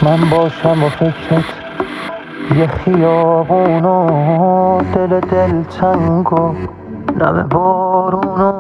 من باشم و فکرت یه خیابون و دل تنگ و نم بارون.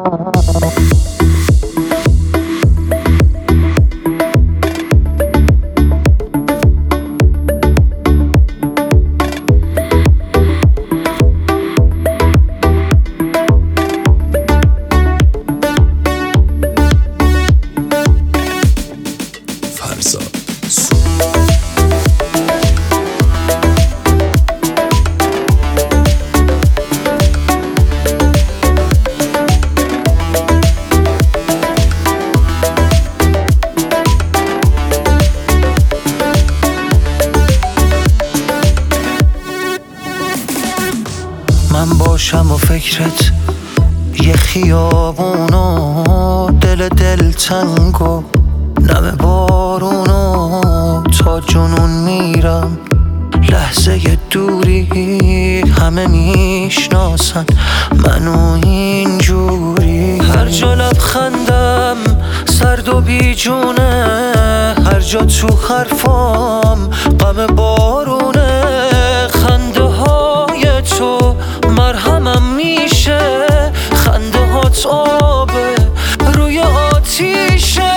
من باشم و فکرت یه خیابون و دل تنگ و نم بارون و تا جنون میرم لحظه دوری همه میشناسن منو اینجوری. هر جا لبخندم سرد و بیجونه، هر جا تو حرفام غم بارونه. خنده های تو مرهمم میشه، خنده هات آبه روی آتیشه.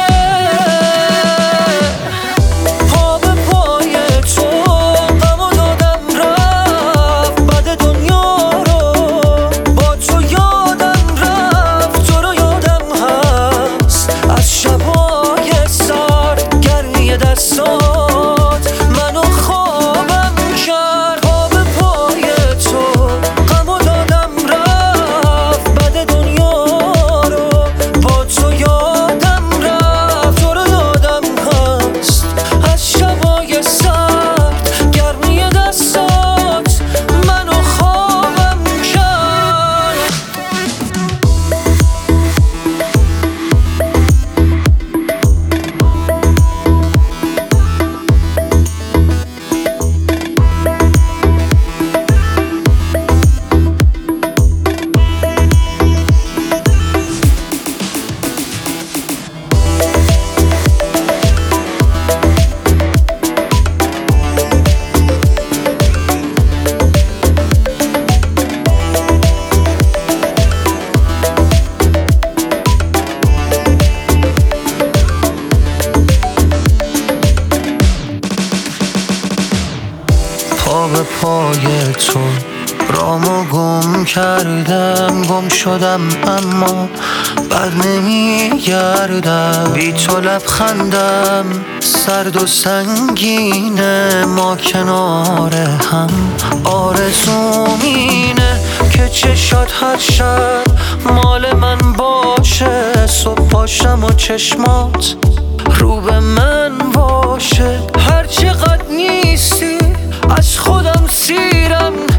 پا به پای تو غمو دادم رفت، بعد دنیا رو با تو یادم رفت. تو رو یادم هست از شبای سرد، گرمی دستات منو خوابم کرد. پا به پای تو غمو دادم رفت، بعد دنیا رو با تو یادم رفت. تو رو یادم هست از شبای سرد، گرمی دستات منو خوابم کرد. پا به پای تو رامو گم کردم، گم شدم اما بر نمیگردم. بی تو لبخندم سرد و سنگینه، ما کنار هم آرزوم اینه که چشات هر شب مال من باشه. صبح پاشم و چشمات رو به من باشه. هر چقدر نیستی از خودم سیرم،